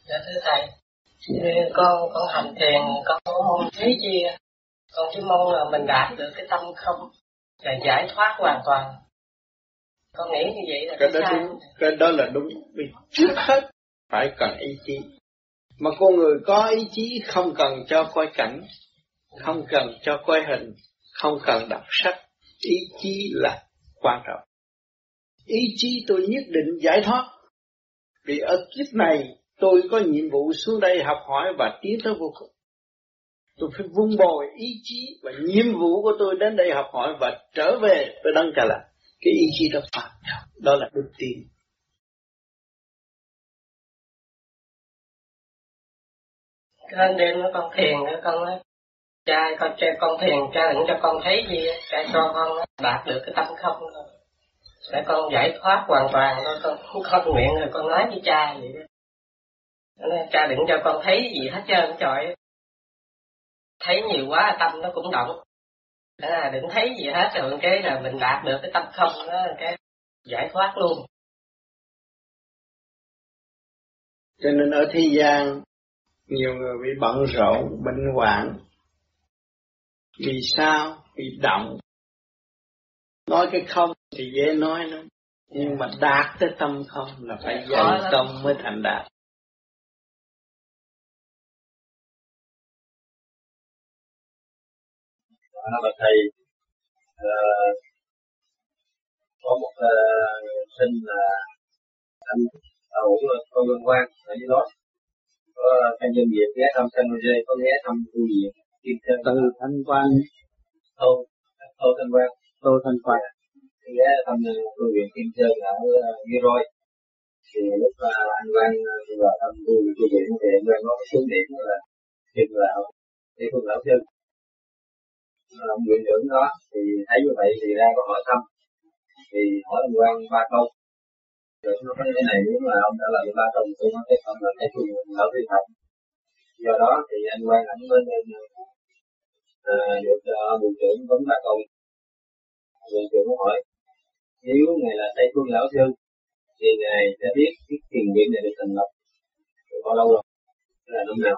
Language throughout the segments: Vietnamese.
Dạ thưa thầy, con hành thiền con không thấy gì, con chỉ mong là mình đạt được cái tâm không là giải thoát hoàn toàn. Con nghĩ như vậy là cái đó đúng, cái đó là đúng. Vì trước hết phải cần ý chí. Mà con người có ý chí không cần cho coi cảnh, không cần cho coi hình, không cần đọc sách. Ý chí là quan trọng. Ý chí tôi nhất định giải thoát. Vì ở kiếp này tôi có nhiệm vụ xuống đây học hỏi và tiến tới vô cùng. Tôi phải vun bồi ý chí và nhiệm vụ của tôi đến đây học hỏi và trở về với Đấng Cha Lành. Cái ý chí đó quan trọng, đó là đức tin. Cái đêm đó con thiền nữa, con nói con thiền cha đừng cho con thấy gì, cha cho con đạt được cái tâm không thôi, để con giải thoát hoàn toàn thôi. Con nguyện rồi con nói với cha vậy đó. Nói, cha đừng cho con thấy gì hết trơn trời, thấy nhiều quá tâm nó cũng động. Đừng thấy gì hết rồi cái là mình đạt được cái tâm không đó, cái giải thoát luôn. Cho nên ở thế gian nhiều người bị bận rộn, bệnh hoạn. Vì sao? Vì động. Nói cái không thì dễ nói lắm, nhưng mà đạt tới tâm không là phải dày công mới thành đạt. Mà thầy có một sinh là anh tàu con Lương Quang ở dưới đó, có thanh nhân Việt ghé thăm San Jose, có ghé thăm tu viện Kim Sơn. Từ Thanh Quang, Tô Thanh Quang ghé thăm tu viện Kim Sơn ở Gilroy. Thì lúc anh Quang vào thăm tu viện thì anh Quang có xuống điểm là Kim Lão để Phương Lão Sư. Ông viện trưởng đó thì thấy như vậy thì ra có hỏi thăm, thì hỏi anh Quang 3 câu. Rồi nó nói cái này, nếu mà ông trả lời 3 câu tôi nói cái không là cái Phương Lão Sư thật. Do đó thì anh Quang ảnh lên được viện trưởng vấn 3 câu. Viện trưởng hỏi nếu ngài là Tây Phương Lão Sư thì ngài sẽ biết cái thiền viện này được thành lập được bao lâu rồi, là năm nào.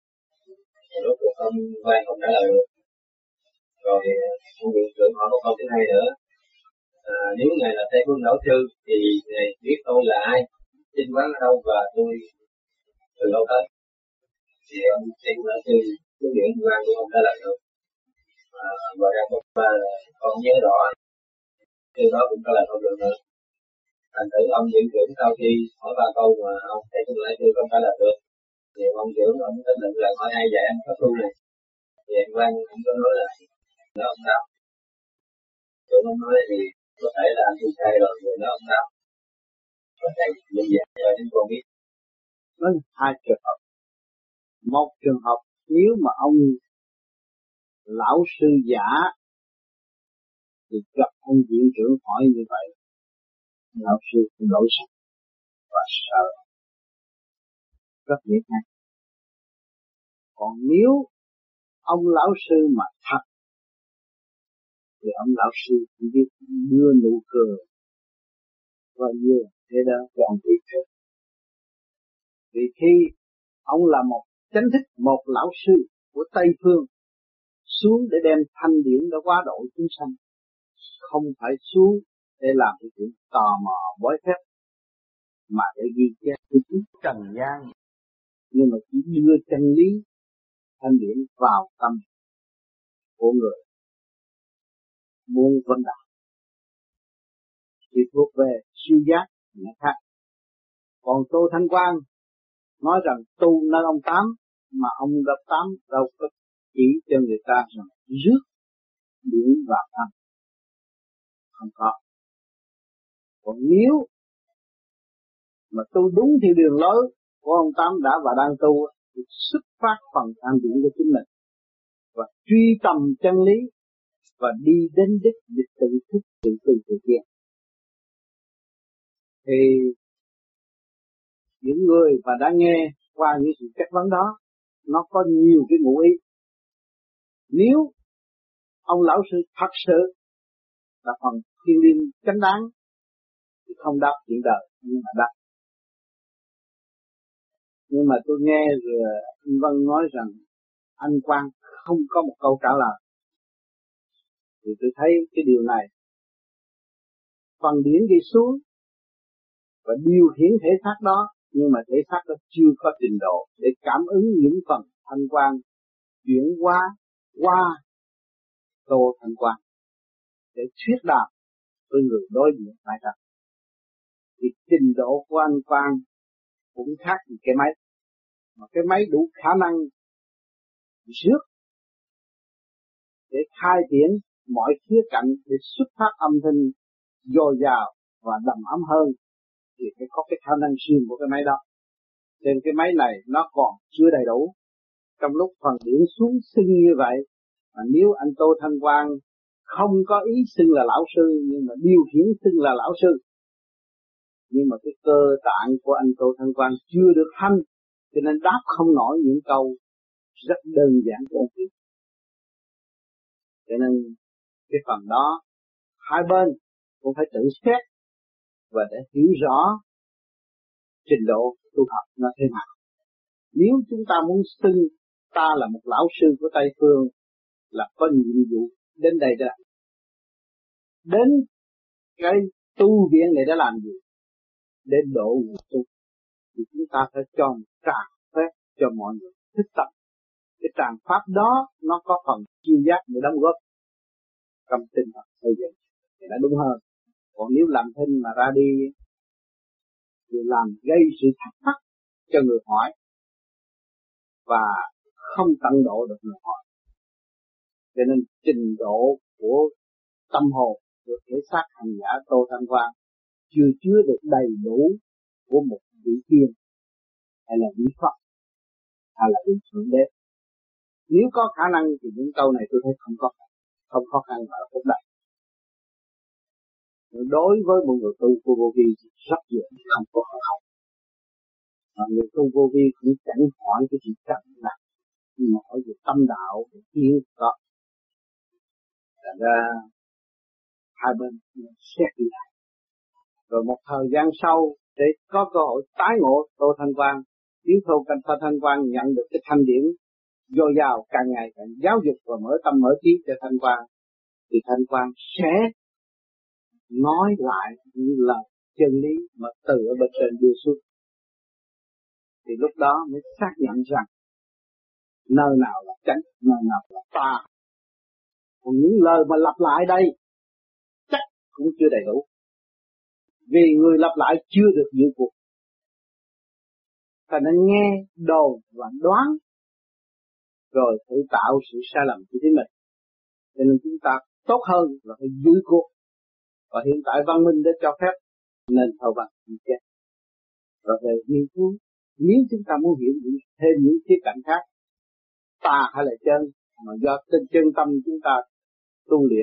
Rốt cuộc ông Quang không trả lời được. Rồi ông viện trưởng hỏi một câu thứ hai nữa, nếu ngài là Tây Phương Lão Sư thì ngài biết tôi là ai, sinh quán ở đâu và tôi từ đâu tới. Thì ông Tây Phương Lão Sư cái viện Quang cũng không trả lời được. Và ra một con nhớ rõ từ đó cũng trả lời không được nữa. Thành thử ông viện trưởng sau khi hỏi 3 câu mà ông Tây Phương Lão Sư không trả lời được, thì ông trưởng ông quyết định là hỏi ai dạy anh pháp tu này. Thì anh Quang cũng có nói là nó ông đáp. Trưởng ông nói thì có thể là anh tu sai rồi, rồi nó ông đáp. Và thầy bây giờ cho chúng con biết. Có hai trường hợp. Một trường hợp nếu mà ông lão sư giả thì gặp ông viện trưởng hỏi như vậy, lão sư cũng lỗi sạch và sợ, rất dễ ngạc. Còn nếu ông lão sư mà thật thì ông lão sư chỉ biết đưa nụ cười và đưa thế đó cho ông vị trưởng. Vì khi ông là một chánh thức, một lão sư của Tây Phương xuống để đem thanh điển đã quá độ chúng sanh, không phải xuống để làm cái chuyện tò mò bói phép, mà để ghi chép cái chuyện trần gian, nhưng mà chỉ đưa chân lý thanh điển vào tâm của người muốn vấn đạo. Thì thuộc về siêu giác là khác. Còn Tô Thanh Quang nói rằng tu nơi ông Tám, mà ông Đốc Tám đâu có chỉ cho người ta rằng rước điển vào tâm, không có. Còn nếu mà tu đúng theo đường lối của ông Tám đã và đang tu, thì xuất phát phần an điển của chính mình và truy tầm chân lý và đi đến đích để tự thức tự tu tự tiến. Thì những người mà đã nghe qua những sự chất vấn đó, nó có nhiều cái ngụ ý. Nếu ông lão sư thật sự là phần thiên liêng chánh đáng thì không đáp chuyện đời, nhưng mà đáp Nhưng mà tôi nghe rồi anh Vân nói rằng anh Quang không có một câu trả lời. Thì tôi thấy cái điều này, phần điển đi xuống và điều khiển thể xác đó, nhưng mà thể xác đó chưa có trình độ để cảm ứng những phần thanh quan chuyển qua Tô Thanh Quang để thuyết đàm với người đối diện phải rằng thì trình độ của anh Quang cũng khác gì cái máy, mà cái máy đủ khả năng rước để khai triển mọi khía cạnh để xuất phát âm thanh dồi dào và đầm ấm hơn, thì phải có cái khả năng riêng của cái máy đó. Nên cái máy này nó còn chưa đầy đủ. Trong lúc phần điển xuống xưng như vậy, mà nếu anh Tô Thanh Quang không có ý xưng là lão sư, nhưng mà điều khiển xưng là lão sư, nhưng mà cái cơ tạng của anh Tô Thanh Quang chưa được thanh, cho nên đáp không nổi những câu rất đơn giản của ông. Cho nên cái phần đó hai bên cũng phải tự xét và để hiểu rõ trình độ tu học nó thế nào. Nếu chúng ta muốn xưng ta là một lão sư của Tây Phương là có nhiệm vụ đến đây để làm. Đến cái tu viện này để làm gì? Để độ người tu. Thì chúng ta phải cho một tràng phép cho mọi người thích tập. Cái tràng pháp đó nó có phần chiêu giác để đóng góp trong tinh thần xây dựng thì đã đúng hơn. Còn nếu làm thinh mà ra đi thì làm gây sự thắc mắc cho người hỏi và không tận độ được người hỏi. Cho nên trình độ của tâm hồn của thể xác hành giả Tô Thanh Quang chưa chứa được đầy đủ của một vị tiên hay là vị Phật hay là vị Thượng Đế. Nếu có khả năng thì những câu này tôi thấy không khó khăn ở phút đây. Đối với một người tu vô vi thì rất dễ không có khó khăn. Mà người tu vô vi cũng chẳng hỏi cái gì cần là, nhưng mà hỏi về tâm đạo, về kiến đó. Thành ra hai bên xét như vậy. Rồi một thời gian sau để có cơ hội tái ngộ Tô Thanh Quang, nếu Tô Thanh Quang nhận được cái thanh điển dồi dào càng ngày càng giáo dục và mở tâm mở trí cho Thanh Quang, thì Thanh Quang sẽ nói lại những lời chân lý mà từ ở bên trên đưa xuống. Thì lúc đó mới xác nhận rằng nơi nào là chánh, nơi nào là tà. Còn những lời mà lặp lại đây chắc cũng chưa đầy đủ, vì người lặp lại chưa được dự cuộc, thành nên nghe đồn và đoán rồi tự tạo sự sai lầm của chính mình. Cho nên chúng ta tốt hơn là phải giữ cuộc. Và hiện tại văn minh đã cho phép nên thâu bằng như chết. Rồi về nghiên cứu, nếu chúng ta muốn hiểu thêm những khía cạnh khác, tà hay là chân, mà do trên chân tâm chúng ta tu luyện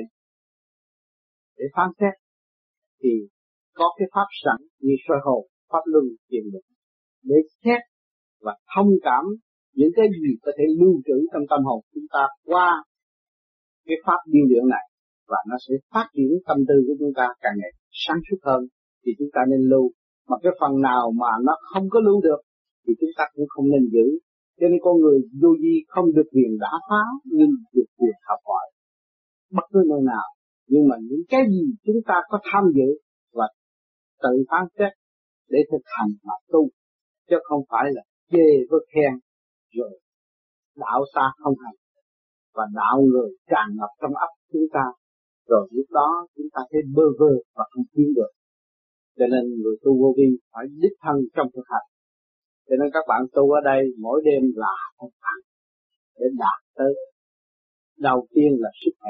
để phán xét, thì có cái pháp sẵn như soi hồn, pháp luân, thiền định để xét và thông cảm những cái gì có thể lưu trữ trong tâm hồn chúng ta qua cái pháp điêu luyện này, và nó sẽ phát triển tâm tư của chúng ta càng ngày sáng suốt hơn. Thì chúng ta nên lưu, mà cái phần nào mà nó không có lưu được thì chúng ta cũng không nên giữ. Cho nên con người vô vi không được quyền đã phá, nhưng được quyền học hỏi bất cứ nơi nào. Nhưng mà những cái gì chúng ta có tham dự và tự phán xét để thực hành mà tu, chứ không phải là chê với khen rồi đạo ta không hành và đạo người tràn ngập trong óc chúng ta, rồi lúc đó chúng ta thấy bơ vơ và không tiến được. Cho nên người tu vô vi phải đích thân trong thực hành. Cho nên các bạn tu ở đây mỗi đêm là thực hành để đạt tới đầu tiên là sức khỏe,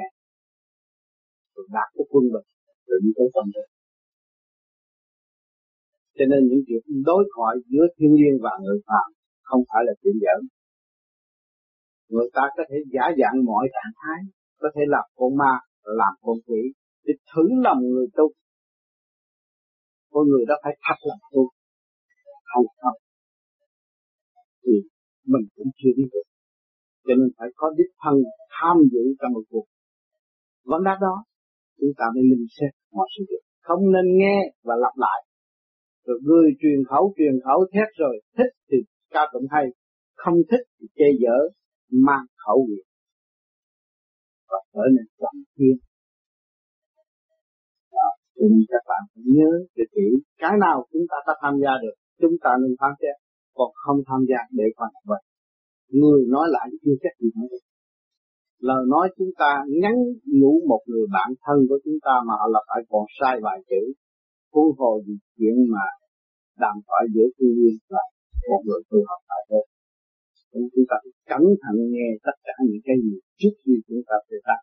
rồi đạt tới quân bình, rồi đi tới tâm linh. Cho nên những chuyện đối thoại giữa thiên nhiên và người phàm không phải là chuyện giỡn. Người ta có thể giả dạng mọi trạng thái, có thể làm con ma, làm con quỷ để thử lòng người tu. Con người đó phải thật lòng tu, hay không thì mình cũng chưa biết được. Cho nên phải có đích thân tham dự trong một cuộc vấn đáp đó, chúng ta mới linh xét mọi sự việc. Không nên nghe và lặp lại. Rồi người truyền khẩu thét rồi thích thì ca tụng hay, không thích thì chê dở, mang khẩu nghiệp và trở nên trọng thiên. Nên các bạn phải nhớ để kỹ, cái nào chúng ta đã tham gia được, chúng ta nên phán xét, còn không tham gia để quan vậy. Người nói lại chưa chắc gì nói được. Lời nói chúng ta nhắn nhủ một người bạn thân của chúng ta mà họ là phải còn sai vài chữ, huống hồ gì chuyện mà đàm thoại giữa thiên nhiên và một người tu học tại đây. Chúng ta phải cẩn thận nghe tất cả những cái gì trước khi chúng ta phải làm.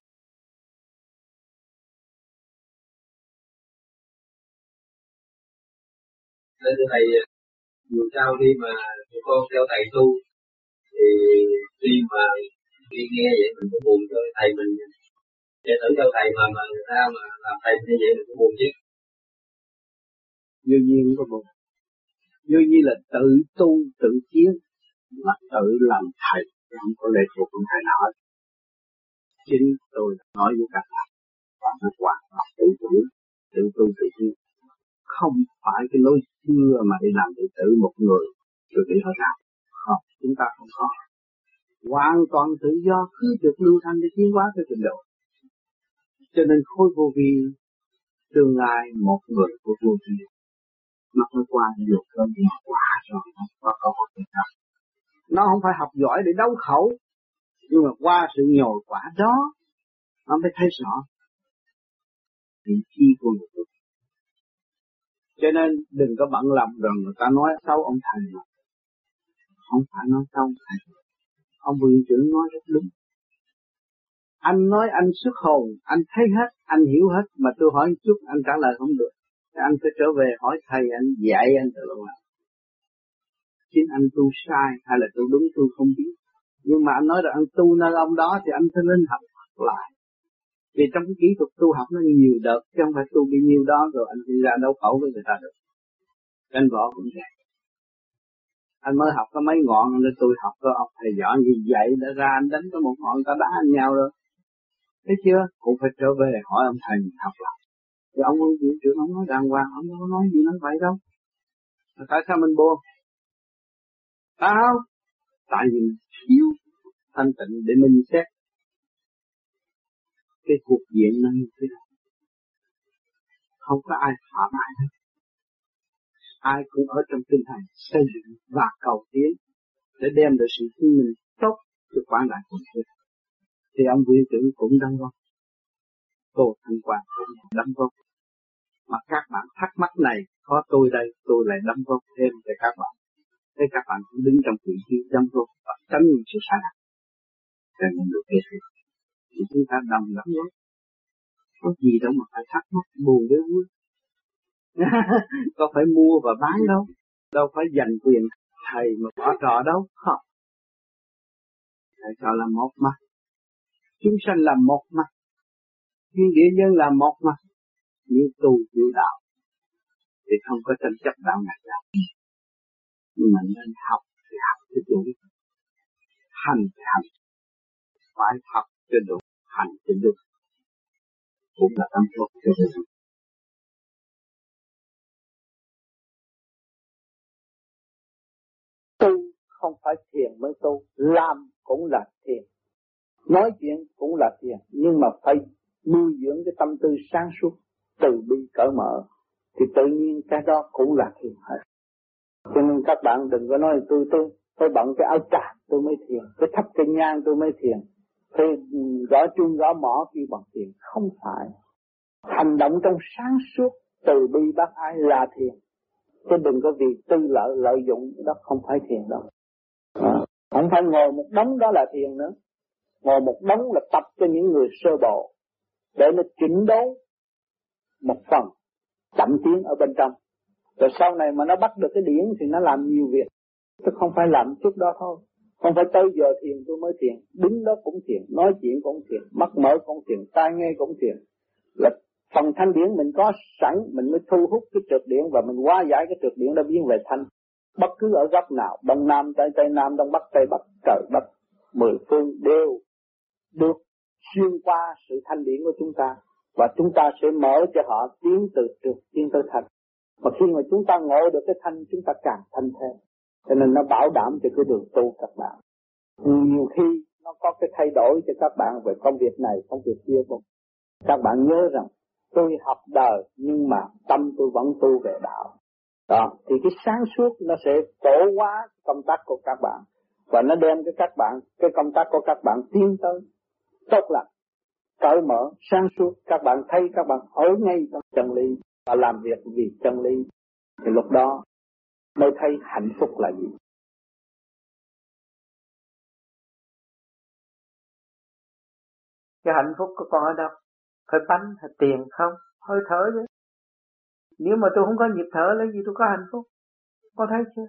Nên thưa thầy, dù sao khi mà con theo thầy tu thì khi mà khi nghe vậy mình cũng buồn cho thầy mình, để thử theo thầy mà người ta mà làm thầy như vậy mình cũng buồn chứ. Vô duyên có buồn, vô duyên là tự tu tự tiến mà tự làm thầy, không có lệ thuộc của thầy nào. Chính tôi nói với các bạn và nó hoàn toàn tự tu tự tiến, không phải cái lối xưa mà đi làm đệ tử một người rồi đi hỏi nào. Không, chúng ta không có, hoàn toàn tự do cứ được lưu thanh để tiến hóa tới trình độ. Cho nên khối vô vi tương lai một người của vô vi nó phải qua nhiều cơn nhiều quả rồi nó có cơ hội được học. Nó không phải học giỏi để đấu khẩu, nhưng mà qua sự nhồi quả đó nó mới thấy rõ vị trí của người. Cho nên đừng có bận lòng rằng người ta nói xấu ông thầy mà. Không phải nói xấu ông thầy. Ông viện trưởng nói rất đúng. Anh nói anh xuất hồn, anh thấy hết, anh hiểu hết, mà tôi hỏi một chút anh trả lời không được. Thì anh phải trở về hỏi thầy, anh dạy anh tự làm. Chính anh tu sai hay là tu đúng tôi không biết. Nhưng mà anh nói là anh tu nơi ông đó thì anh phải lên học lại. Vì trong cái kỹ thuật tu học nó nhiều đợt, chứ không phải tu bao nhiêu đó rồi anh đi ra đấu khẩu với người ta được. Anh võ cũng vậy. Anh mới học có mấy ngọn nên tôi học có ông thầy giỏi gì vậy đã ra anh đánh có một ngọn ta đá anh nhau rồi. Thấy chưa? Cũng phải trở về hỏi ông thầy mình học lại. Thì ông viện trưởng ông nói đàng hoàng, ông không nói gì nói vậy đâu. Tại sao mình buồn? Sao? Tại vì mình thiếu thanh tịnh để mình xét cái cuộc diện nó như thế nào. Không có ai phạm ai hết. Ai cũng ở trong tinh thần xây dựng và cầu tiến để đem được sự chứng minh tốt cho quảng đại quần thế. Thì ông viện trưởng cũng đóng góp, Tô Thanh Quang cũng đóng góp. Mà các bạn thắc mắc này có tôi đây, tôi lại đóng góp thêm cho các bạn. Thế các bạn cũng đứng trong vị trí đóng góp và tránh những sự sai lầm. Để mình được thế thì chúng ta đồng đóng góp. Có gì đâu mà phải thắc mắc buồn với vui. Có phải mua và bán đâu. Đâu phải giành quyền thầy mà bỏ trò đâu. Không. Thầy cho là một mặt. Chúng sanh là một mặt. Thiên địa nhân là một mặt. Nếu tu chịu đạo thì không có tranh chấp đạo ngạch đạo. Nhưng mà nên học thì học cho đủ. Hành thì hành. Phải học cho đủ. Hành cho đủ. Cũng là tâm tốt cho đủ. Tu không phải thiền mới tu, làm cũng là thiền, nói chuyện cũng là thiền, nhưng mà phải nuôi dưỡng cái tâm tư sáng suốt, từ bi cởi mở, thì tự nhiên cái đó cũng là thiền hết. Cho nên các bạn đừng có nói tôi bận cái áo tràm tôi mới thiền, tôi thắp cái nhang tôi mới thiền, tôi gõ chuông gõ mõ khi bằng thiền. Không phải. Hành động trong sáng suốt, từ bi bác ái là thiền. Chứ đừng có vì tư lợi dụng, đó không phải thiền đâu. Không phải ngồi một đống đó là thiền nữa. Ngồi một đống là tập cho những người sơ bộ, để nó chỉnh đốn một phần, chậm tiến ở bên trong. Rồi sau này mà nó bắt được cái điển thì nó làm nhiều việc. Chứ không phải làm chút đó thôi. Không phải tới giờ thiền tôi mới thiền. Đứng đó cũng thiền, nói chuyện cũng thiền, mắt mở cũng thiền, tai nghe cũng thiền. Là phần thanh điển mình có sẵn, mình mới thu hút cái trượt điển và mình hóa giải cái trượt điển đã biến về thanh. Bất cứ ở góc nào, đông nam, tây nam, đông bắc, tây bắc, trời đất, 10 phương đều được xuyên qua sự thanh điển của chúng ta. Và chúng ta sẽ mở cho họ tiến từ trượt tiến tới thanh. Mà khi mà chúng ta ngộ được cái thanh, chúng ta càng thanh thêm. Cho nên nó bảo đảm cho cái đường tu các bạn. Nhiều khi nó có cái thay đổi cho các bạn về công việc này, công việc kia không. Các bạn nhớ rằng tôi học đời nhưng mà tâm tôi vẫn tu về đạo. Đó, thì cái sáng suốt nó sẽ tổ hóa công tác của các bạn. Và nó đem cái công tác của các bạn tiến tới tốt lành, cởi mở, sáng suốt. Các bạn thấy các bạn ở ngay trong chân lý và làm việc vì chân lý. Thì lúc đó mới thấy hạnh phúc là gì. Cái hạnh phúc của con ở đâu? Phải bánh, phải tiền không? Hơi thở chứ. Nếu mà tôi không có nhịp thở lấy gì tôi có hạnh phúc? Có thấy chưa?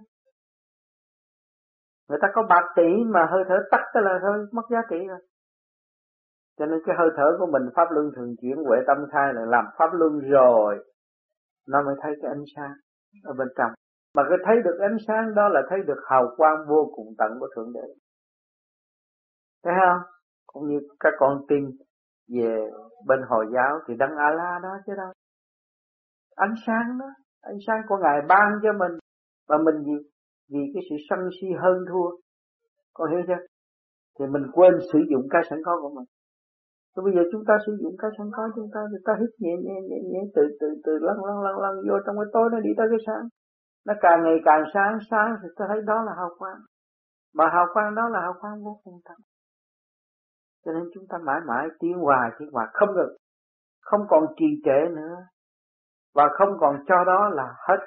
Người ta có bạc tỷ mà hơi thở tắt cái là thôi, mất giá trị rồi. Cho nên cái hơi thở của mình pháp luân thường chuyển huệ tâm khai là làm pháp luân rồi nó mới thấy cái ánh sáng ở bên trong. Mà cái thấy được ánh sáng đó là thấy được hào quang vô cùng tận của Thượng Đế. Thấy không? Cũng như các con tin về bên Hồi giáo thì Đấng A-la đó chứ đâu. Ánh sáng đó, ánh sáng của Ngài ban cho mình. Và mình vì cái sự sân si hơn thua. Con hiểu chưa? Thì mình quên sử dụng cái sẵn có của mình. Rồi bây giờ chúng ta sử dụng cái sẵn có chúng ta hít nhẹ từ lăn vô trong cái tối nó đi tới cái sáng. Nó càng ngày càng sáng thì ta thấy đó là hào quang. Mà hào quang đó là hào quang vô cùng tận. Cho nên chúng ta mãi mãi tiến hòa không được. Không còn trì trệ nữa. Và không còn cho đó là hết.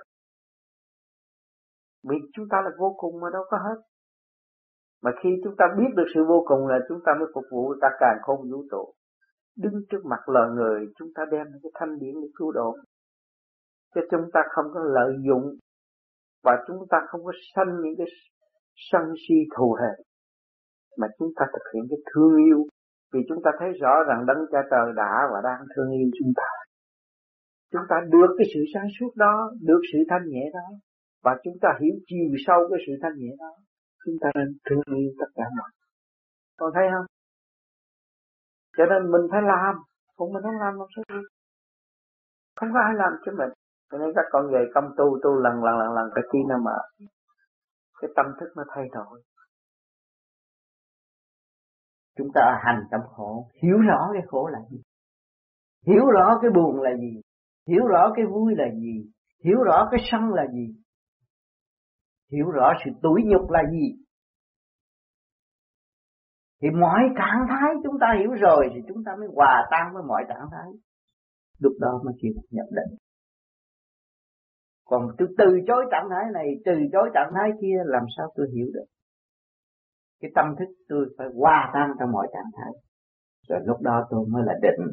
Vì chúng ta là vô cùng mà đâu có hết. Mà khi chúng ta biết được sự vô cùng là chúng ta mới phục vụ ta càng không vũ trụ. Đứng trước mặt loài người chúng ta đem cái thanh điển để cứu độ. Chứ chúng ta không có lợi dụng. Và chúng ta không có sanh những cái sân si thù hề. Mà chúng ta thực hiện cái thương yêu. Vì chúng ta thấy rõ rằng Đấng Cha Trời đã và đang thương yêu chúng ta. Chúng ta được cái sự sáng suốt đó, được sự thanh nhẹ đó. Và chúng ta hiểu chiều sâu cái sự thanh nhẹ đó. Chúng ta nên thương yêu tất cả mọi. Còn thấy không? Cho nên mình phải làm. Cũng mình không làm sao được. Không có ai làm cho mình. Cho nên các con về công tu lần cái chi nào mà cái tâm thức nó thay đổi. Chúng ta hành trong khổ, hiểu rõ cái khổ là gì, hiểu rõ cái buồn là gì, hiểu rõ cái vui là gì, hiểu rõ cái sân là gì, hiểu rõ sự tủi nhục là gì. Thì mọi trạng thái chúng ta hiểu rồi thì chúng ta mới hòa tan với mọi trạng thái. Lúc đó mới chịu nhập định. Còn tôi từ chối trạng thái này, từ chối trạng thái kia, làm sao tôi hiểu được? Cái tâm thức tôi phải hòa tan trong mọi trạng thái. Rồi lúc đó tôi mới là định.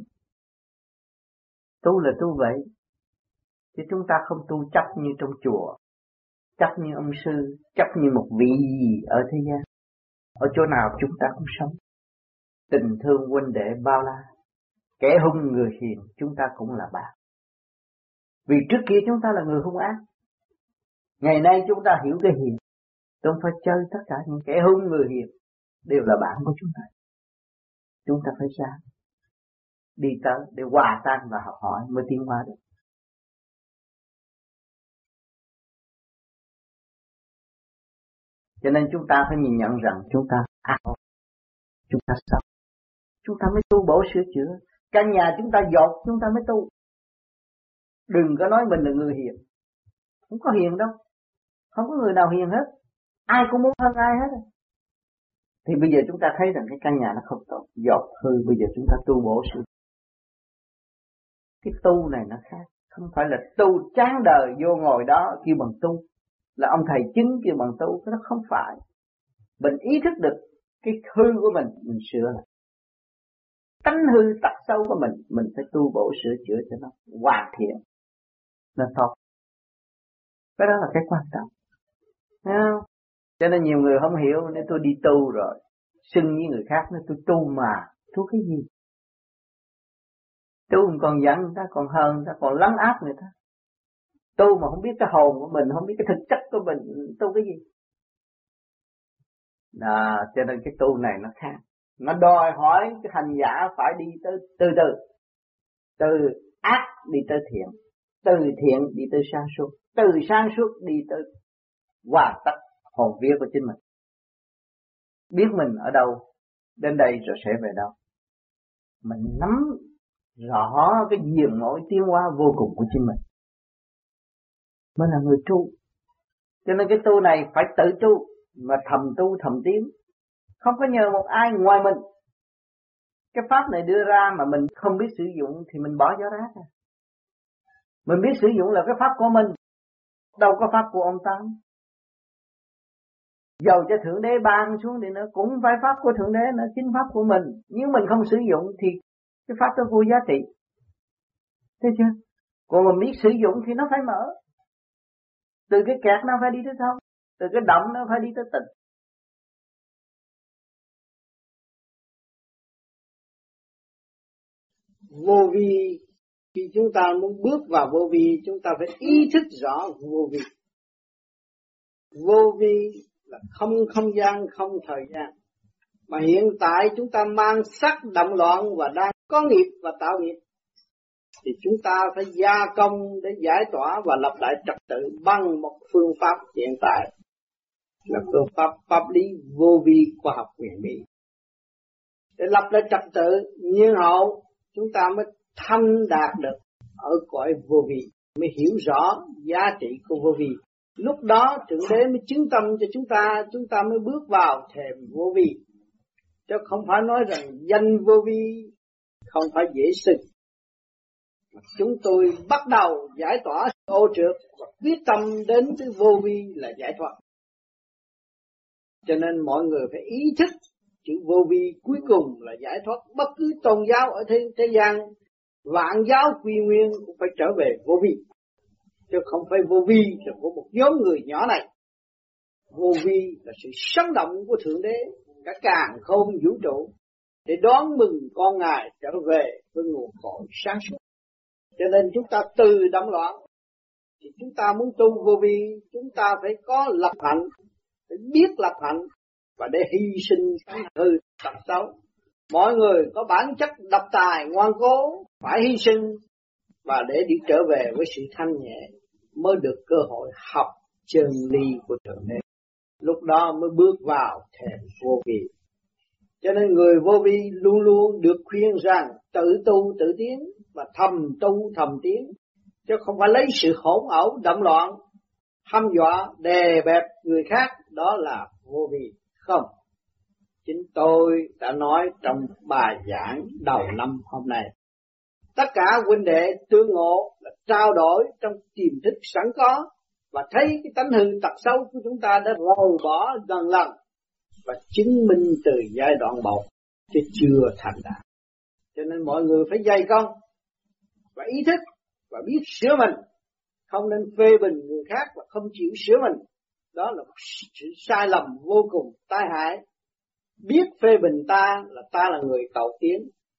Tu là tu vậy. Chứ chúng ta không tu chấp như trong chùa, chấp như ông sư, chấp như một vị gì ở thế gian. Ở chỗ nào chúng ta cũng sống. Tình thương huynh đệ bao la. Kẻ hung người hiền chúng ta cũng là bạn. Vì trước kia chúng ta là người hung ác. Ngày nay chúng ta hiểu cái hiền. Chúng phải chơi tất cả những kẻ hung người hiền đều là bạn của chúng ta. Chúng ta phải ra đi tới để hòa tan và học hỏi mới tiến hóa được. Cho nên chúng ta phải nhìn nhận rằng chúng ta ác, chúng ta xấu, chúng ta mới tu bổ sửa chữa. Căn nhà chúng ta dột chúng ta mới tu. Đừng có nói mình là người hiền. Không có hiền đâu. Không có người nào hiền hết. Ai cũng muốn hơn ai hết. Thì bây giờ chúng ta thấy rằng cái căn nhà nó không tốt, dột hư, bây giờ chúng ta tu bổ sửa. Cái tu này nó khác. Không phải là tu chán đời vô ngồi đó kêu bằng tu. Là ông thầy chứng kêu bằng tu. Cái đó không phải. Mình ý thức được cái hư của mình sửa lại. Tánh hư tật xấu của mình phải tu bổ sửa chữa cho nó hoàn thiện, nó tốt. Cái đó là cái quan trọng. Thấy không? Cho nên nhiều người không hiểu nên tôi đi tu rồi, xưng với người khác nói tôi tu mà, tu cái gì? Tu còn giận người ta, còn hờn người ta, còn lấn áp người ta. Tu mà không biết cái hồn của mình, không biết cái thực chất của mình, tu cái gì? Đó, cho nên cái tu này nó khác. Nó đòi hỏi cái hành giả phải đi tới từ ác đi tới thiện, từ thiện đi tới sáng suốt, từ sáng suốt đi tới hoàn tất hồn vía của chính mình. Biết mình ở đâu, đến đây rồi sẽ về đâu. Mình nắm rõ cái diền mối tiến hóa vô cùng của chính mình, mới là người tu. Cho nên cái tu này phải tự tu, mà tu thầm tiến, không có nhờ một ai ngoài mình. Cái pháp này đưa ra mà mình không biết sử dụng thì mình bỏ vô rác. Mình biết sử dụng là cái pháp của mình, đâu có pháp của ông Tám. Dầu cho Thượng Đế ban xuống đi nữa cũng phải pháp của Thượng Đế nữa, chính pháp của mình. Nếu mình không sử dụng thì cái pháp đó vô giá trị. Thấy chưa? Còn mình biết sử dụng thì nó phải mở. Từ cái kẹt nó phải đi tới thông, từ cái động nó phải đi tới tịnh. Vô vi, khi chúng ta muốn bước vào vô vi, chúng ta phải ý thức rõ vô vi. Vô vi là không không gian, không thời gian. Mà hiện tại chúng ta mang sắc động loạn và đang có nghiệp và tạo nghiệp, thì chúng ta phải gia công để giải tỏa và lập lại trật tự bằng một phương pháp hiện tại, là phương pháp pháp lý vô vi khoa học huyền bí. Để lập lại trật tự nhiên hậu, chúng ta mới thanh đạt được ở cõi vô vi, mới hiểu rõ giá trị của vô vi. Lúc đó Thượng Đế mới chứng tâm cho chúng ta mới bước vào thềm vô vi. Chứ không phải nói rằng danh vô vi không phải dễ sinh. Chúng tôi bắt đầu giải tỏa ô trượt và quyết tâm đến với vô vi là giải thoát. Cho nên mọi người phải ý thức chữ vô vi cuối cùng là giải thoát. Bất cứ tôn giáo ở thế gian, vạn giáo quy nguyên cũng phải trở về vô vi, chứ không phải vô vi là của một nhóm người nhỏ này. Vô vi là sự sống động của Thượng Đế, cả càn khôn vũ trụ, để đón mừng con Ngài trở về với nguồn cội sáng suốt. Cho nên chúng ta từ động loạn, thì chúng ta muốn tu vô vi, chúng ta phải có lập hạnh, phải biết lập hạnh, và để hy sinh hư tật xấu. Mọi người có bản chất độc tài ngoan cố, phải hy sinh, và để đi trở về với sự thanh nhẹ, mới được cơ hội học chân lý của Thượng Đế. Lúc đó mới bước vào thềm vô vi. Cho nên người vô vi luôn luôn được khuyên rằng tự tu tự tiến và thầm tu thầm tiến, chứ không phải lấy sự hỗn ẩu động loạn, hăm dọa đè bẹp người khác, đó là vô vi. Không, chính tôi đã nói trong bài giảng đầu năm hôm nay, tất cả huynh đệ tương ngộ là trao đổi trong tiềm thức sẵn có, và thấy cái tánh hư tật xấu của chúng ta đã rời bỏ dần lần, và chứng minh từ giai đoạn một chứ chưa thành đạt. Cho nên mọi người phải dày công và ý thức và biết sửa mình, không nên phê bình người khác và không chịu sửa mình. Đó là một sự sai lầm vô cùng tai hại. Biết phê bình ta là người cầu tiến,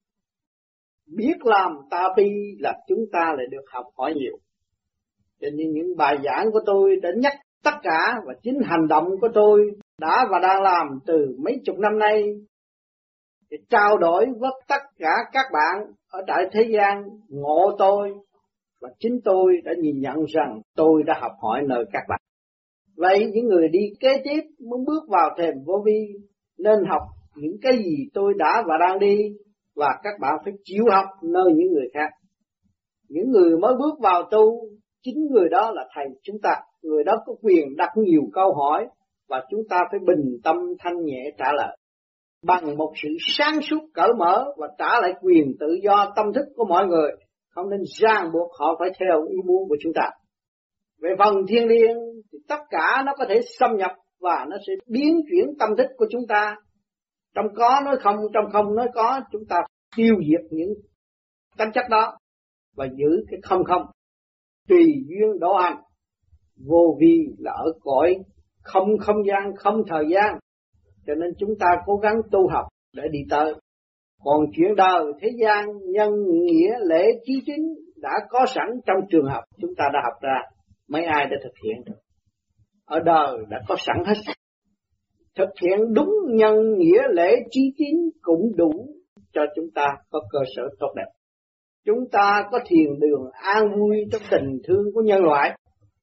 biết làm ta bi là chúng ta lại được học hỏi nhiều. Cho nên những bài giảng của tôi đã nhắc tất cả, và chính hành động của tôi đã và đang làm từ mấy chục năm nay để trao đổi với tất cả các bạn ở tại thế gian ngộ tôi, và chính tôi đã nhìn nhận rằng tôi đã học hỏi nơi các bạn. Vậy những người đi kế tiếp muốn bước vào thềm vô vi nên học những cái gì tôi đã và đang đi, và các bạn phải chịu học nơi những người khác. Những người mới bước vào tu, chính người đó là thầy chúng ta, người đó có quyền đặt nhiều câu hỏi, và chúng ta phải bình tâm thanh nhẹ trả lời bằng một sự sáng suốt cởi mở, và trả lại quyền tự do tâm thức của mọi người, không nên ràng buộc họ phải theo ý muốn của chúng ta. Về phần thiên liêng thì tất cả nó có thể xâm nhập, và nó sẽ biến chuyển tâm thức của chúng ta. Trong có nói không, trong không nói có, chúng ta tiêu diệt những tánh chất đó và giữ cái không không, tùy duyên độ hành. Vô vi là ở cõi không không gian, không thời gian, cho nên chúng ta cố gắng tu học để đi tới. Còn chuyện đời thế gian, nhân nghĩa lễ chí tín đã có sẵn trong trường học chúng ta đã học ra, mấy ai đã thực hiện được. Ở đời đã có sẵn hết. Thực hiện đúng nhân nghĩa lễ chí tín cũng đủ cho chúng ta có cơ sở tốt đẹp. Chúng ta có thiền đường an vui trong tình thương của nhân loại,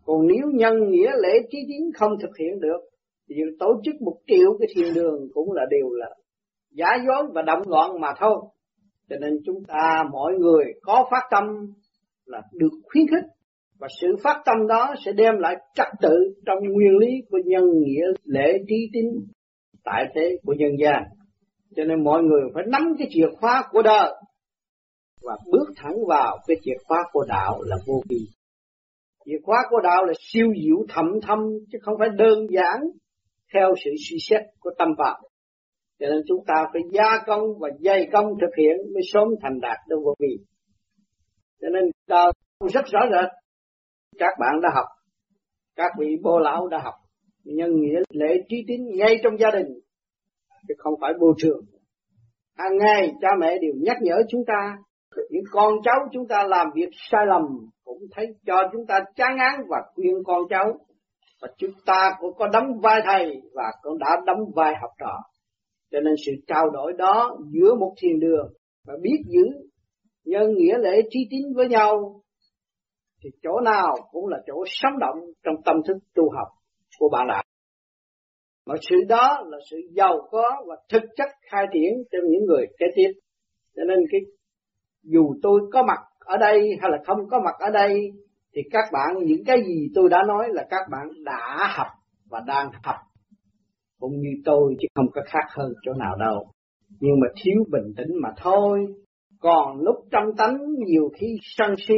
Còn nếu nhân nghĩa lễ trí tín không thực hiện được thì tổ chức 1 triệu cái thiền đường cũng là điều là giả dối và động loạn mà thôi. Cho nên chúng ta mỗi người có phát tâm là được khuyến khích, và sự phát tâm đó sẽ đem lại trật tự trong nguyên lý của nhân nghĩa lễ trí tín tại thế của nhân gian. Cho nên mọi người phải nắm cái chìa khóa của đời và bước thẳng vào cái chìa khóa của đạo là vô vi. Chìa khóa của đạo là siêu diệu thâm thâm, chứ không phải đơn giản theo sự suy xét của tâm phạm. Cho nên chúng ta phải gia công và dày công thực hiện mới sớm thành đạt được vô vi. Cho nên đạo rất rõ rệt. Các bạn đã học, các vị bồ lão đã học nhân nghĩa lễ trí tín ngay trong gia đình, chứ không phải vô trường. Hàng ngày cha mẹ đều nhắc nhở chúng ta, những con cháu chúng ta làm việc sai lầm cũng thấy cho chúng ta chán ngán và khuyên con cháu. Và chúng ta cũng có đóng vai thầy và cũng đã đóng vai học trò. Cho nên sự trao đổi đó giữa một thiền đường và biết giữ nhân nghĩa lễ trí tín với nhau thì chỗ nào cũng là chỗ sống động trong tâm thức tu học của bạn đạo. Mà sự đó là sự giàu có và thực chất khai triển cho những người kế tiếp. Cho nên dù tôi có mặt ở đây hay là không có mặt ở đây thì các bạn những cái gì tôi đã nói là các bạn đã học và đang học cũng như tôi, chứ không có khác hơn chỗ nào đâu. Nhưng mà thiếu bình tĩnh mà thôi. Còn lúc trong tánh nhiều khi sân si,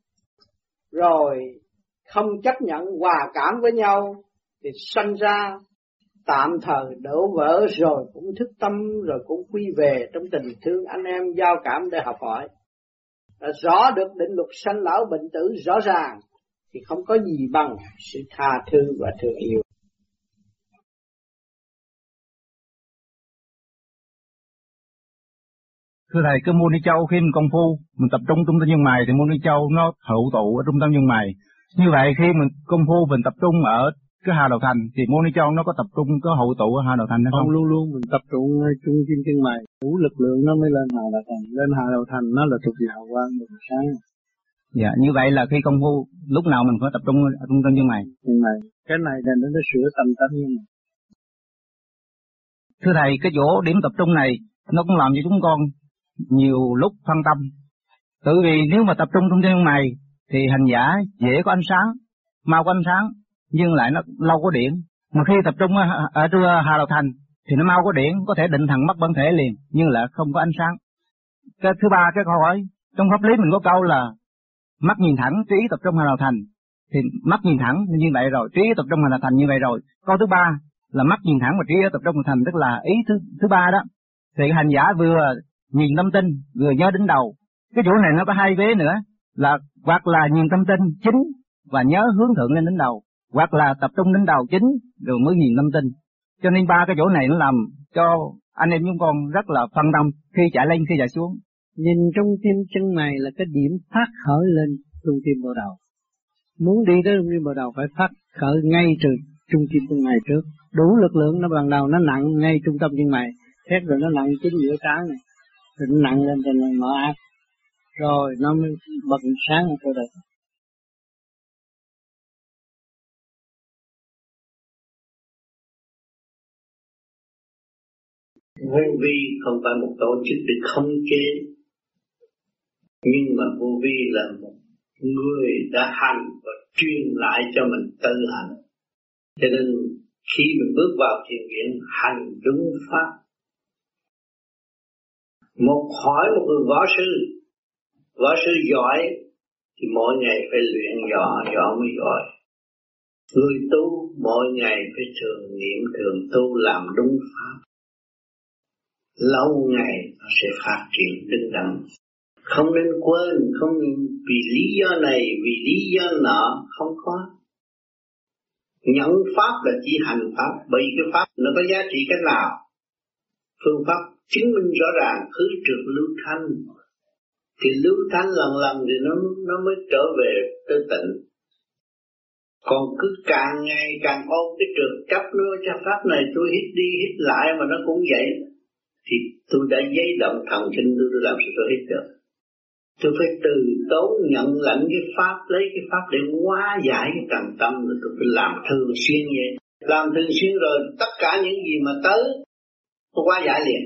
rồi không chấp nhận hòa cảm với nhau thì sanh ra tạm thời đổ vỡ, rồi cũng thức tâm, rồi cũng quy về trong tình thương anh em giao cảm để học hỏi. Đã rõ được định luật sanh lão bệnh tử rõ ràng thì không có gì bằng sự tha thứ và thương yêu. Thưa thầy, cái môn Ni Châu khi mình công phu, mình tập trung tâm nhân mày thì môn Ni Châu nó hữu tụ ở trung tâm nhân mày. Như vậy khi mình công phu mình tập trung ở cái hà đầu thành thì môn Ni Châu nó có tập trung, có hữu tụ ở hà đầu thành hay không? Luôn luôn mình tập trung trung tâm chân mày, đủ lực lượng nó mới lên hà đầu thành. Lên hà đầu thành nó là thuộc về hào quang buổi sáng. Dạ, như vậy là khi công phu lúc nào mình phải tập trung ở trung tâm chân mày. Chân mày, cái này là nó sửa tâm tánh như này. Thưa thầy, cái chỗ điểm tập trung này nó cũng làm cho chúng con nhiều lúc phân tâm. Tự vì nếu mà tập trung trong chân mày thì hành giả dễ có ánh sáng, mau có ánh sáng, nhưng lại nó lâu có điển. Mà khi tập trung ở hà đầu thành thì nó mau có điển, có thể định thần mất bản thể liền, nhưng lại không có ánh sáng. Cái thứ ba, cái câu hỏi trong pháp lý mình có câu là mắt nhìn thẳng, trí tập trung hà đầu thành, thì mắt nhìn thẳng như vậy rồi, trí tập trung hà đầu thành như vậy rồi. Câu thứ ba là mắt nhìn thẳng và trí tập trung hà đầu thành, tức là ý thứ ba đó. Thì hành giả vừa nhìn tâm tinh vừa nhớ đến đầu. Cái chỗ này nó có hai vế nữa, là hoặc là nhìn tâm tinh chính và nhớ hướng thượng lên đến đầu, hoặc là tập trung đến đầu chính rồi mới nhìn tâm tinh. Cho nên ba cái chỗ này nó làm cho anh em chúng con rất là phân tâm khi chạy lên khi chạy xuống. Nhìn trung tim chân mày là cái điểm phát khởi lên trung tim bộ đầu. Muốn đi tới trung tim bộ đầu phải phát khởi ngay từ trung tim chân mày trước. Đủ lực lượng nó ban đầu nó nặng ngay trung tâm chân mày, thét rồi nó nặng chính giữa trán này, rồi nó nặng lên cho nên mở ác, rồi nó mới bật sáng ở chỗ đây. Vô vi không phải một tổ chức để khống chế, nhưng mà vô vi là một người đã hành và truyền lại cho mình tự hành. Cho nên khi mình bước vào thiền viện hành đúng pháp, hỏi một người võ sư giỏi thì mỗi ngày phải luyện võ mới giỏi. Người tu mỗi ngày phải thường niệm thường tu làm đúng pháp, lâu ngày nó sẽ phát triển đứng đắn. Không nên quên, không vì lý do này, vì lý do nọ, không có. Nhận pháp là chỉ hành pháp, bởi vì cái pháp nó có giá trị cách nào. Phương pháp chứng minh rõ ràng khứ trượt lưu thanh. Thì lưu thanh lần thì nó mới trở về tới tịnh. Còn cứ càng ngày càng ôm cái trượt chấp nó cho pháp này tôi hít đi hít lại mà nó cũng vậy. Thì tôi đã giấy động thần kinh tôi làm sao tôi hít được. Tôi phải từ tốn nhận lãnh cái pháp, lấy cái pháp để hóa giải cái trần tâm, rồi tôi phải làm thường xuyên vậy. Làm thường xuyên rồi tất cả những gì mà tới tôi hóa giải liền.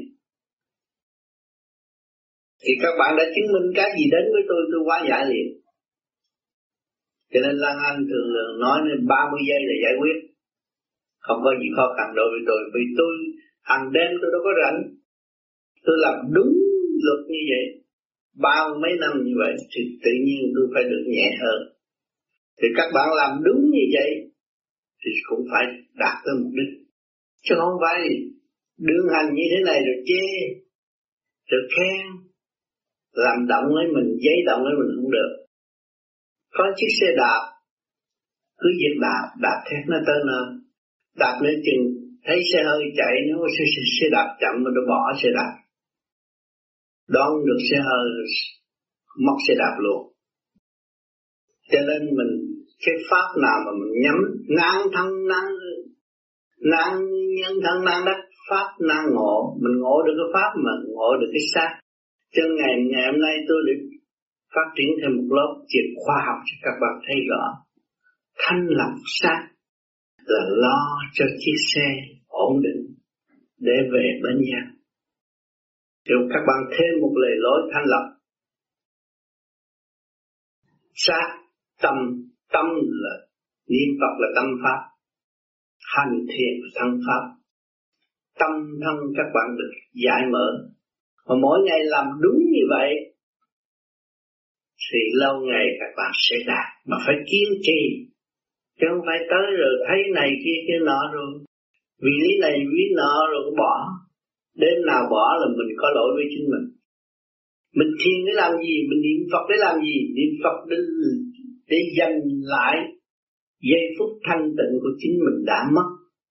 Thì các bạn đã chứng minh cái gì đến với tôi hóa giải liền. Cho nên Lan Anh thường nói nên 30 giây là giải quyết. Không có gì khó khăn đối với tôi. Vì tôi hàng đêm tôi đâu có rảnh. Tôi làm đúng luật như vậy. Bao mấy năm như vậy thì tự nhiên tôi phải được nhẹ hơn. Thì các bạn làm đúng như vậy thì cũng phải đạt tới mục đích. Chứ không phải đương hành như thế này rồi chê, rồi khen, làm động lấy mình, giấy động lấy mình không được. Có chiếc xe đạp, cứ việc đạp thét nó tới nơi. Đạp lên chừng thấy xe hơi chạy, nó xe đạp chậm mà nó bỏ xe đạp. Đón được xe hơi, mất xe đạp luôn. Cho nên mình, cái pháp nào mà mình nhắm, năng thân năng nhân thân năng đắc, pháp năng ngộ. Mình ngộ được cái pháp mà ngộ được cái xác. Cho ngày hôm nay tôi được phát triển thêm một lớp triệt khoa học cho các bạn thấy rõ. Thanh lập xác là lo cho chiếc xe ổn định để về bên nhau. Nếu các bạn thêm một lề lối thanh lập, xác, tâm là niệm Phật là tâm pháp, hành thiền là thân pháp. Tâm thân các bạn được giải mở. Mà mỗi ngày làm đúng như vậy thì lâu ngày các bạn sẽ đạt. Mà phải kiên trì, chứ không phải tới rồi thấy này kia nọ rồi vì lý này vì nọ rồi bỏ. Đến nào bỏ là mình có lỗi với chính mình. Mình thiền để làm gì? Mình niệm Phật để làm gì? Niệm Phật để giành lại giây phút thanh tịnh của chính mình đã mất.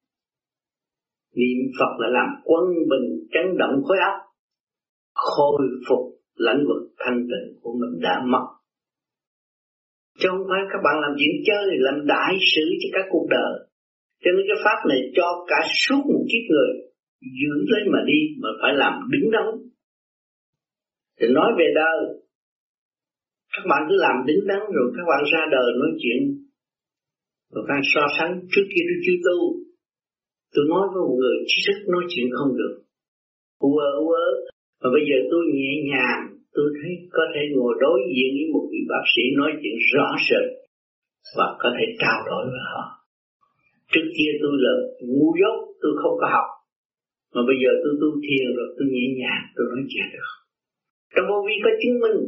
Niệm Phật là làm quân bình chấn động khối óc, khôi phục lãnh vực thanh tịnh của mình đã mất. Chứ không phải các bạn làm chuyện chơi, làm đại sự cho cả cuộc đời. Cho nên cái pháp này cho cả suốt một kiếp người giữ lấy mà đi, mà phải làm đứng đắn. Thì nói về đời, các bạn cứ làm đứng đắn rồi các bạn ra đời nói chuyện, rồi các bạn so sánh. Trước kia tôi chưa tu, tôi nói với một người trí thức nói chuyện không được, u ớ. Mà bây giờ tôi nhẹ nhàng, tôi thấy có thể ngồi đối diện với một vị bác sĩ nói chuyện rõ rệt và có thể trao đổi với họ. Trước kia tôi là ngu dốt, tôi không có học. Mà bây giờ tôi tu thiền rồi, tôi nhẹ nhàng, tôi nói chuyện được. Trong vô vi có chứng minh.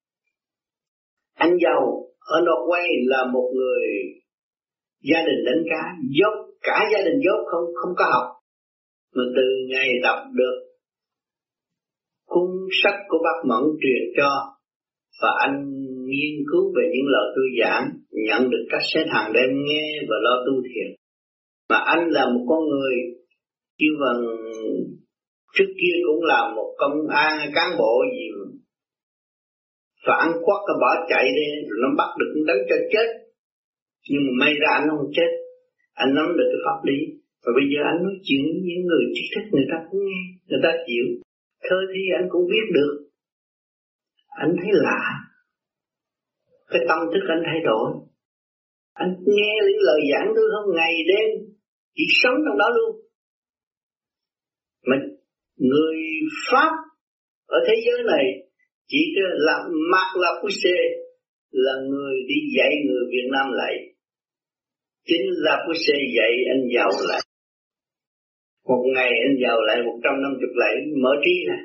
Anh giàu ở Norway là một người gia đình đánh cá, dốt, cả gia đình dốt không có học. Mà từ ngày đọc được cuốn sách của bác Mẫn truyền cho, và anh nghiên cứu về những lời tôi giảng, nhận được các sách hàng đem nghe và lo tu thiền. Mà anh là một con người kêu bằng trước kia cũng là một công an cán bộ gì phản quốc nó bỏ chạy đi, rồi nó bắt được nó đánh cho chết. Nhưng mà may ra anh không chết, anh nắm được cái pháp lý. Và bây giờ anh nói chuyện với những người trí thức, người ta cũng nghe, người ta chịu. Thơ thì anh cũng biết được. Anh thấy lạ, cái tâm thức anh thay đổi. Anh nghe những lời giảng tôi không ngày đêm, chỉ sống trong đó luôn. Mà người Pháp ở thế giới này chỉ là Marc Lapusse là người đi dạy người Việt Nam lại. Chính Lapusse dạy anh giàu lại. Một ngày anh giàu lại 150 lại mở trí này.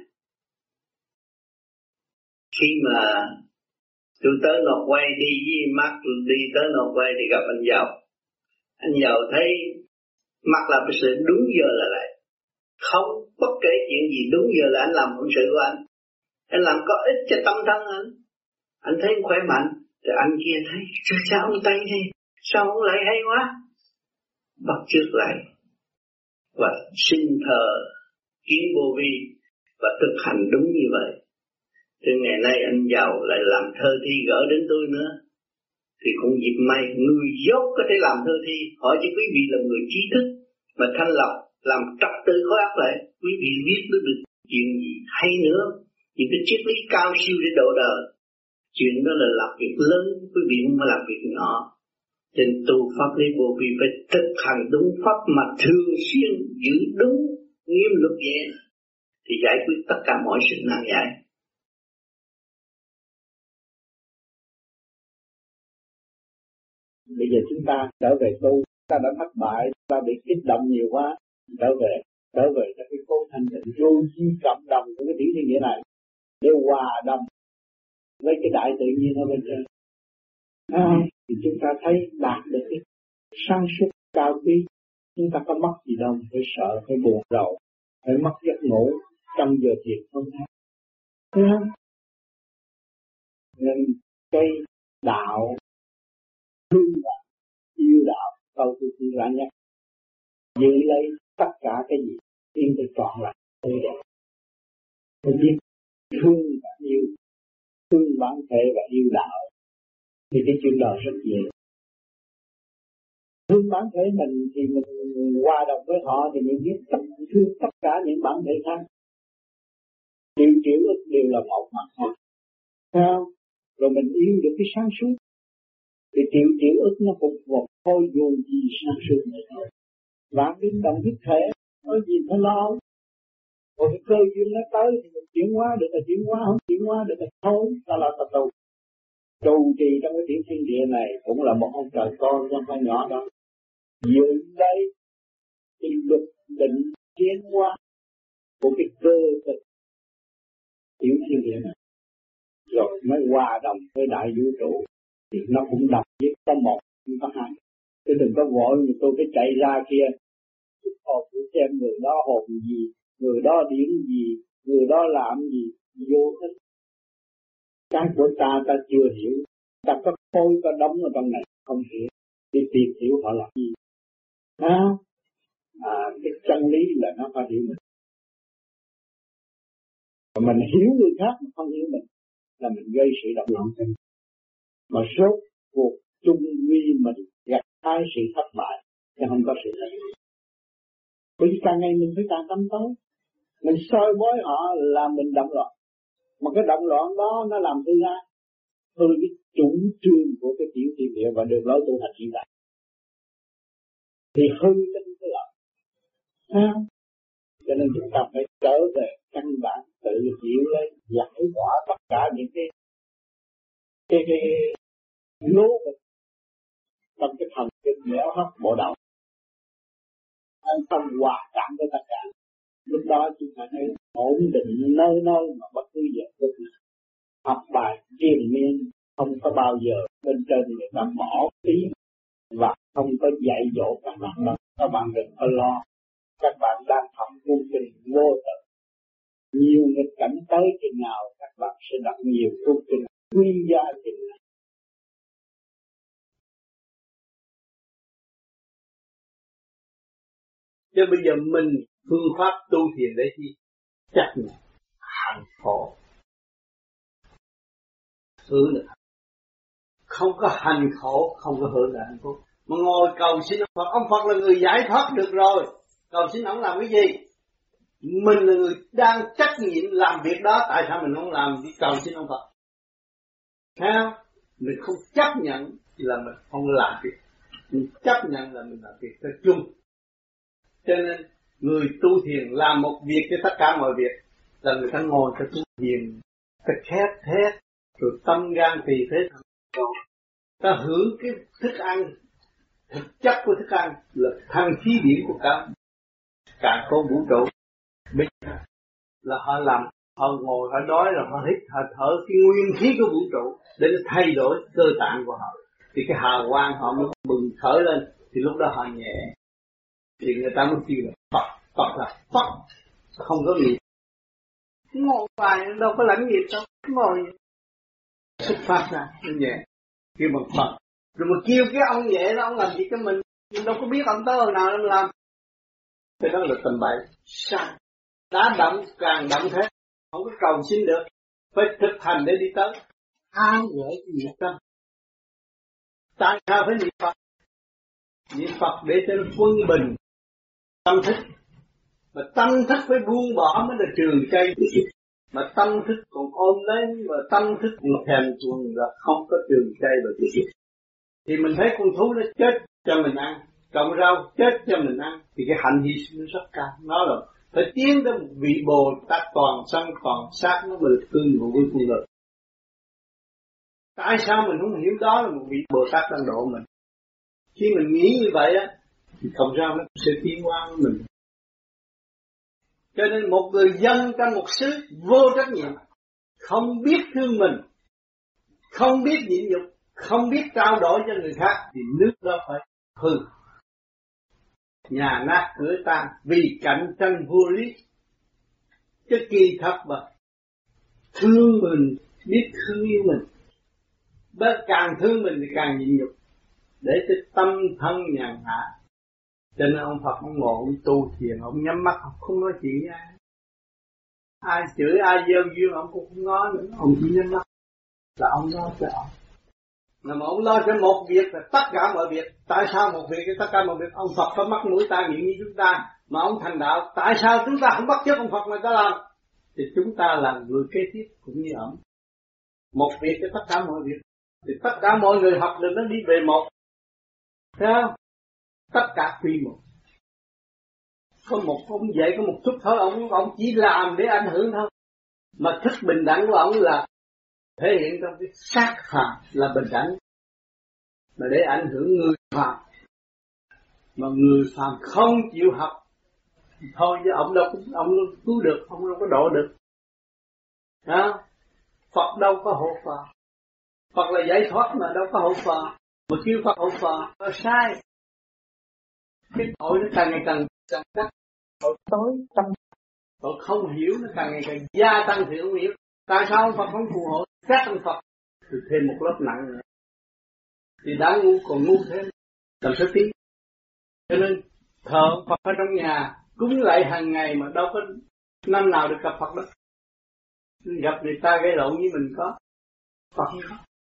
Khi mà tôi tới Norway đi với Marc đi tới Norway thì gặp anh giàu. Anh giàu thấy Marc Lapusse đúng giờ là lại. Không bất kể chuyện gì đúng giờ là anh làm phận sự của anh. Anh làm có ích cho tâm thân anh. Anh thấy anh khỏe mạnh. Rồi anh kia thấy sao ông Tây thế, sao ông lại hay quá. Bắt chước lại và xin thờ kiến vô vi và thực hành đúng như vậy. Từ ngày nay anh giàu lại làm thơ thi gỡ đến tôi nữa, thì cũng dịp may người dốt có thể làm thơ thi. Hỏi cho quý vị là người trí thức mà thanh lọc, làm trật tự khối óc lại, quý vị viết được chuyện gì hay nữa, những cái triết lý cao siêu để độ đời. Chuyện đó là làm việc lớn, quý vị không phải làm việc nhỏ. Trên tu pháp lý vô vi phải thực hành đúng pháp mà thường xuyên giữ đúng nghiêm luật vậy thì giải quyết tất cả mọi sự nan giải. Bây giờ chúng ta trở về tu, ta đã thất bại, ta bị kích động nhiều quá, trở về cho cái cố thanh tịnh vô vi cộng đồng của cái tiểu thiên địa này để hòa đồng với cái đại tự nhiên ở bên trên. Thì chúng ta thấy đạt được cái sáng suốt cao quý, chúng ta có mất gì đâu phải sợ, phải buồn rầu, phải mất giấc ngủ trong giờ thiền không thấy. Thấy không? Nên cái đạo thương và yêu đạo câu tôi ra nhất, giữ lấy tất cả cái gì tiên tôi chọn là tươi đẹp. Tôi biết thương và yêu, thương bản thể và yêu đạo thì cái chuyện đời rất dễ. Thương bản thể mình thì mình hòa đồng với họ thì mình biết thương tất cả những bản thể khác. Triệu ức đều là một mặt thôi. Sao? Rồi mình yêu được cái sáng suốt thì triệu ức nó cũng một thôi dù gì sáng suốt này thôi. Vạn biến động nhất thể, có gì phải lo. Còn cái cơ duyên nó tới thì mình chuyển hóa được là chuyển hóa, không chuyển hóa được là thôi, ta là ta tu. Trụ trì trong cái tiểu thiên địa này cũng là một ông trời con không phải nhỏ đâu. Giữ đây thì luật định tiến hóa của cái cơ tịch tiểu thiên địa này, rồi mới hòa đồng với đại vũ trụ thì nó cũng đồng với có một không có hai. Chứ đừng có vội mà tôi phải chạy ra kia tôi xem người đó hồn gì, người đó điển gì, người đó làm gì, vô thích. Cái của ta chưa hiểu, ta có khôi có đóng ở trong này không hiểu, đi tìm hiểu họ làm gì. Cái chân lý là nó phải hiểu mình. Mà mình hiểu người khác mà không hiểu mình là mình gây sự động loạn cho mình. Mà rốt cuộc chung quy mình gặt hái sự thất bại chứ không có sự thành công. Bởi vì càng ngày mình phải càng tâm tối, mình soi bói họ là mình động loạn. Mà cái động loạn đó nó làm hư ra cái chủ trương của cái tiểu thiên địa và đường lối tu hành hiện tại. Thì hư cái lợi. Cho nên chúng ta phải trở về căn bản tự hiểu lấy, giải tỏa tất cả những cái lố bịch trong cái thần kinh méo hấp bộ đầu. Anh không hòa cảm với tất cả. Lúc đó chúng ta thấy ổn định nơi mà bất cứ giờ phút nào. Học bài triền miên không có bao giờ bên trên người ta bỏ ý và không có dạy dỗ các bạn đâu. Các bạn đừng có lo. Các bạn đang học vô trình vô tận. Nhiều nghịch cảnh tới chừng nào các bạn sẽ đọc nhiều công trình quy giá chừng nào. Chứ bây giờ mình phương pháp tu thiền đấy thì chắc là hành khổ. Hưởng được. Không có hành khổ, không có hưởng được hạnh phúc. Mà ngồi cầu xin ông Phật là người giải thoát được rồi. Cầu xin ông làm cái gì? Mình là người đang trách nhiệm làm việc đó, tại sao mình không làm đi cầu xin ông Phật? Thấy không? Mình không chấp nhận là mình không làm việc. Mình chấp nhận là mình làm việc cho chung. Cho nên người tu thiền làm một việc cho tất cả mọi việc. Là người ta ngồi cho tu thiền, ta khép thét, rồi tâm gan tỳ phế thận. Ta hưởng cái thức ăn, thực chất của thức ăn là thăng khí điển của cả con vũ trụ. Bây giờ là họ làm, họ ngồi, họ đói rồi họ hít, họ thở cái nguyên khí của vũ trụ để nó thay đổi cơ tạng của họ. Thì cái hào quang họ mới bừng khởi lên, thì lúc đó họ nhẹ. Thì người ta mới kêu là Phật là Phật, không có gì. Ngồi hoài đâu có lãnh nghiệp đâu, ngồi xuất phát ra, nó nhẹ. Kêu bằng Phật. Rồi mà kêu cái ông nhẹ đó, ông làm gì cho mình đâu có biết ông tới hồi nào ông làm. Thế đó là tầm bậy. Sai. Đá động càng động thế, không có cầu xin được, phải thực hành để đi tới. Ai dễ niệm tâm. Tại sao phải niệm Phật? Niệm Phật để cho nó quân bình tâm thức. Mà tâm thức phải buông bỏ mới là trường cây. Mà tâm thức còn ôm lấy, và tâm thức còn thèm thuồng là không có trường chay và tiêu diệt. Thì mình thấy con thú nó chết cho mình ăn, trồng rau chết cho mình ăn, thì cái hạnh hy sinh nó rất cao. Nó là phải tiến tới một vị Bồ Tát toàn thân toàn xác nó mới được tương ngộ với con người. Tại sao mình không hiểu đó là một vị Bồ Tát đang độ mình? Khi mình nghĩ như vậy á, thì không ra nó sẽ tiến hóa với mình. Cho nên một người dân trong một xứ vô trách nhiệm, không biết thương mình, không biết nhịn nhục, không biết trao đổi cho người khác, thì nước đó phải hư. Nhà nát cửa tan vì cạnh tranh vô lý. Cái kỳ thật mà thương mình, biết thương yêu mình, bớt càng thương mình thì càng nhịn nhục, để cho tâm thân nhàn hạ. Cho nên ông Phật ông ngồi ông tu thiền, ông nhắm mắt ông không nói chuyện với ai. Ai chửi ai gieo duyên ông cũng không nói nữa, ông chỉ nhắm mắt là ông lo cho ông. Mà ông lo cho một việc là tất cả mọi việc. Tại sao một việc thì tất cả mọi việc? Ông Phật có mắt mũi tai miệng như chúng ta, mà ông thành đạo, tại sao chúng ta không bắt chước ông Phật mà ta làm? Thì chúng ta là người kế tiếp cũng như ông. Một việc cho tất cả mọi việc, thì tất cả mọi người học được nó đi về một. Thấy không? Tất cả quy một. Có một ông dạy có một chút thôi, ông chỉ làm để ảnh hưởng thôi. Mà thức bình đẳng của ông là thể hiện trong cái sát phàm là bình đẳng, mà để ảnh hưởng người phàm. Mà người phàm không chịu học thì thôi chứ ông đâu cứu được, ông đâu có độ được. Đó. Phật đâu có hộ phàm. Phật là giải thoát mà đâu có hộ phàm. Mà kêu Phật hộ phàm là sai. Cái tội nó càng ngày càng cắt. Tội tối tâm. Tội không hiểu nó càng ngày càng gia tăng thì không hiểu. Tại sao ông Phật không phù hộ các ông Phật? Thì thêm một lớp nặng nữa. Thì đã ngu còn ngu thêm. Làm sao tí. Cho nên thờ Phật ở trong nhà, cúng lại hàng ngày mà đâu có năm nào được gặp Phật đó. Gặp người ta gây lộn với mình có. Phật không có.